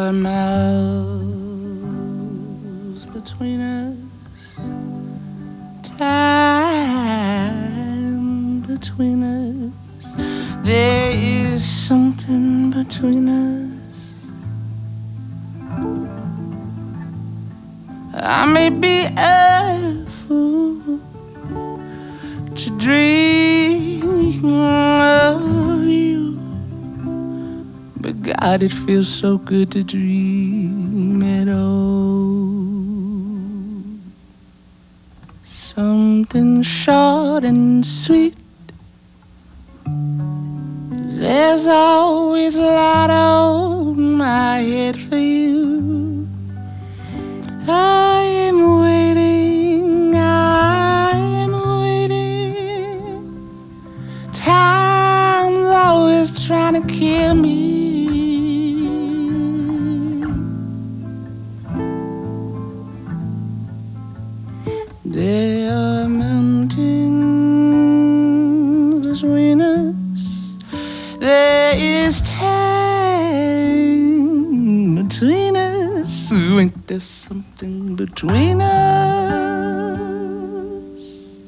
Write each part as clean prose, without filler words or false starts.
are miles between us, time between us. There is something between us. I may be a fool to dream of you, but God, it feels so good to dream at all. Something short and sweet. There's always a lot on my head for you. I am waiting, I am waiting. Time's always trying to kill me. There are mountains between us. There is time between us. Ain't there something between us?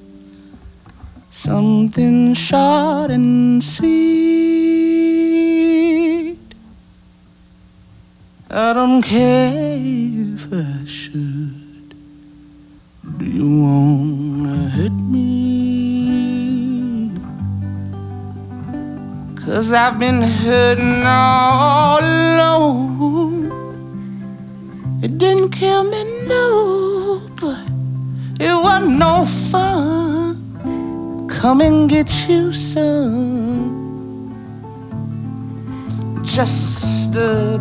Something short and sweet. I don't care if I should. Do you wanna hurt me? 'Cause I've been hurting all alone. It didn't kill me, no, but it wasn't no fun. Come and get you some. Just the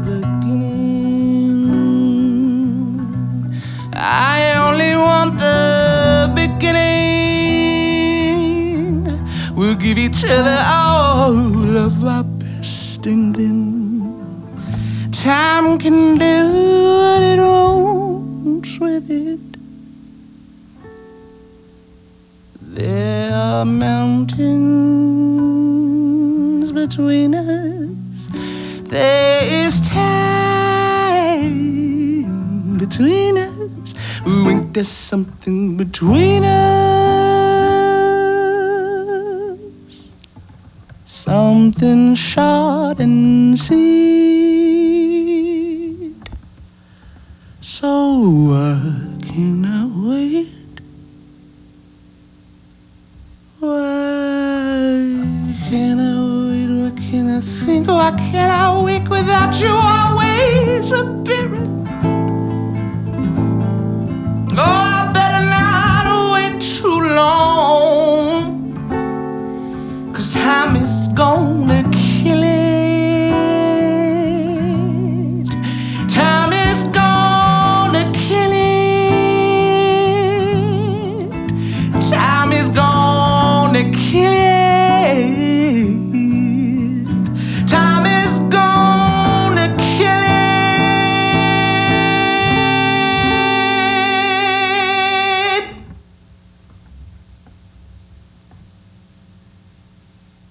beginning. I only want the beginning. We'll give each other all of our best, and then time can do what it wants with it. There are mountains between us. There is time between us. Ooh, ain't there something between us? Something short and sweet. So why can I wait? Why can't I wait? Why can't I think? Why can't I wake without you always?